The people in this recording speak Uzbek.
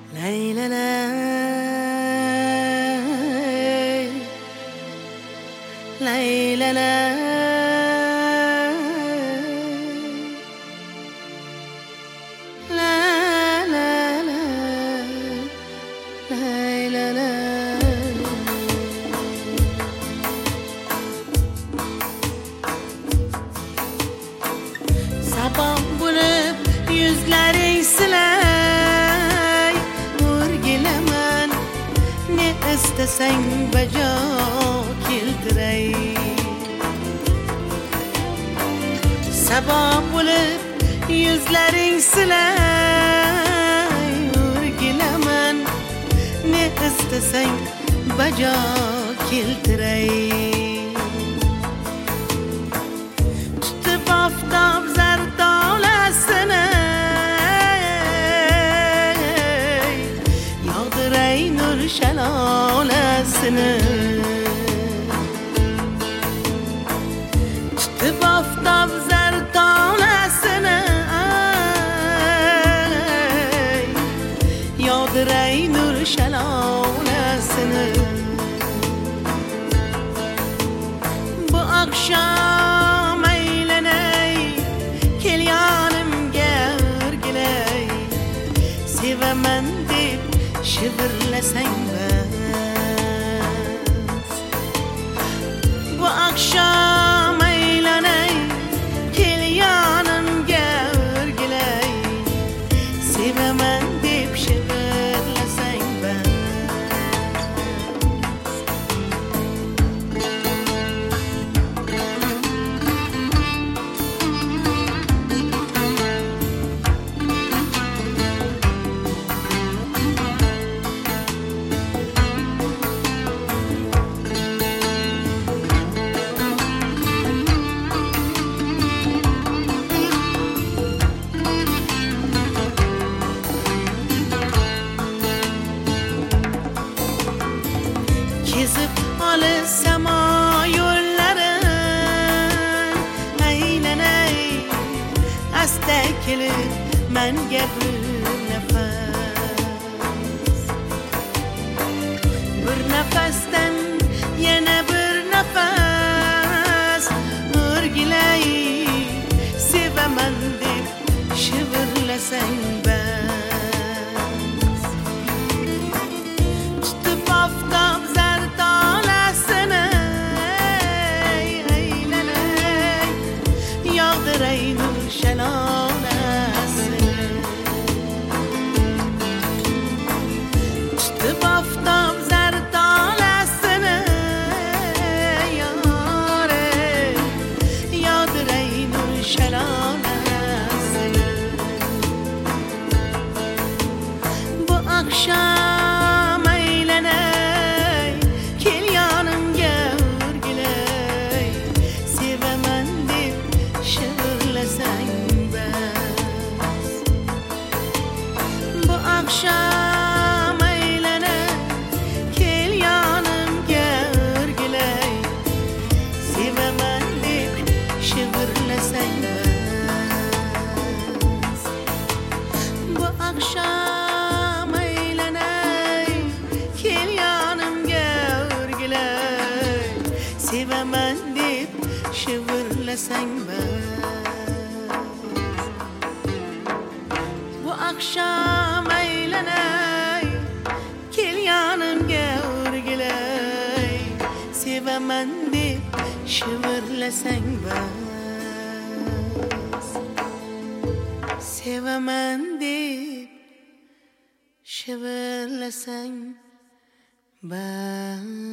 lay la lay, lay la lay, la la la, lay la lay. Sabah bulup yüzlerin silay, urgilaman ne istesen bajo keltiray. Sabah bulup yüzlerin silay, urgilaman ne istesen bajo keltiray. Tutup oftob zardolasini yog'diray nur shalolasini. Tutup oftob zardolasini yog'diray nur shalolasini. Bu akşam aylanay, kel yonimga o'rgilay, sevaman deb shivirlasang bas. Bu akşam aylanay, kel yonimga o'rgilay, sevaman deb shivirlasang bas. Kezib olis samo yo'llarin, aylanay asta kelib menga bir nafas. Bir nafasdan yana bir nafas o'rgilay, sevaman deb shivirlasang bas. Tutup oftob zardolasini aylanay, yog'diray nur shalolasini. Tutup oftob zardolasini yog'diray nur shalolasini. Bu akşam aylanay, kel yonimga o'rgilay, sevaman deb shivirlasang bas. Bu akşam aylanay, kel yonimga o'rgilay, sevaman deb shivirlasang bas. Bu akşam aylanay, kel yonimga o'rgilay, sevaman deb shivirlasang bas. Bu akşam aylanay, kel yonimga o'rgilay, sevaman deb shivirlasang bas. Sevaman deb shivirlasang bas.